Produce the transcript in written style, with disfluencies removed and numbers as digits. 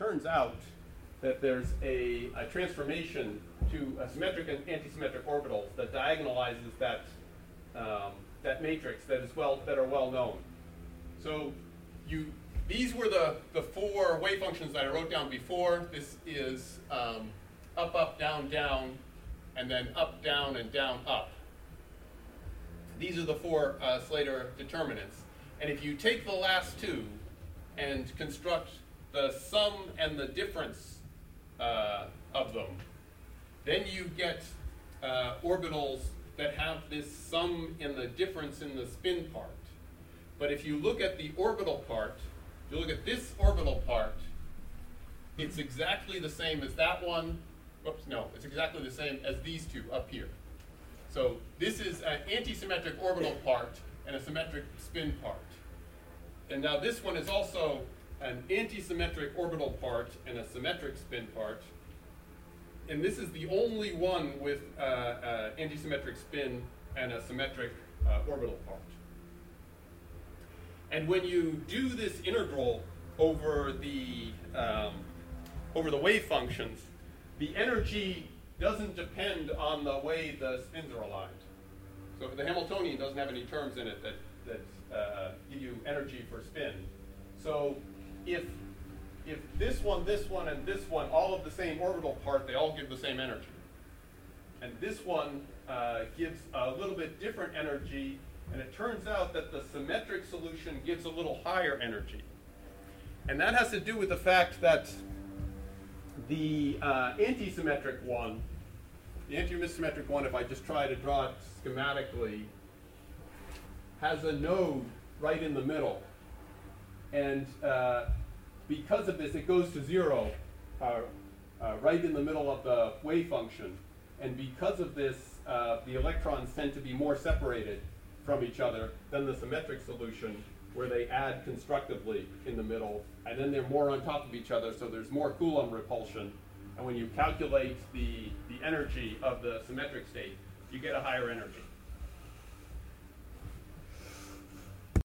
turns out that there's a transformation to symmetric and antisymmetric orbitals that diagonalizes that that matrix that are well known. So these were the four wave functions that I wrote down before. This is up, up, down, down, and then up, down, and down, up. These are the four Slater determinants. And if you take the last two and construct the sum and the difference of them, then you get orbitals that have this sum and the difference in the spin part. But if you look at the orbital part, you look at this orbital part, it's exactly the same as that one. Oops, no, it's exactly the same as these two up here. So this is an antisymmetric orbital part and a symmetric spin part. And now this one is also an antisymmetric orbital part and a symmetric spin part. And this is the only one with antisymmetric spin and a symmetric orbital part. And when you do this integral over the wave functions, the energy doesn't depend on the way the spins are aligned. So the Hamiltonian doesn't have any terms in it that give you energy for spin. So if this one, and this one, all of the same orbital part, they all give the same energy. And this one gives a little bit different energy, and it turns out that the symmetric solution gives a little higher energy. And that has to do with the fact that the antisymmetric one, the antisymmetric one, if I just try to draw it schematically, has a node right in the middle. And because of this, it goes to zero right in the middle of the wave function. And because of this, the electrons tend to be more separated from each other than the symmetric solution, where they add constructively in the middle, and then they're more on top of each other, so there's more Coulomb repulsion. And when you calculate the energy of the symmetric state, you get a higher energy.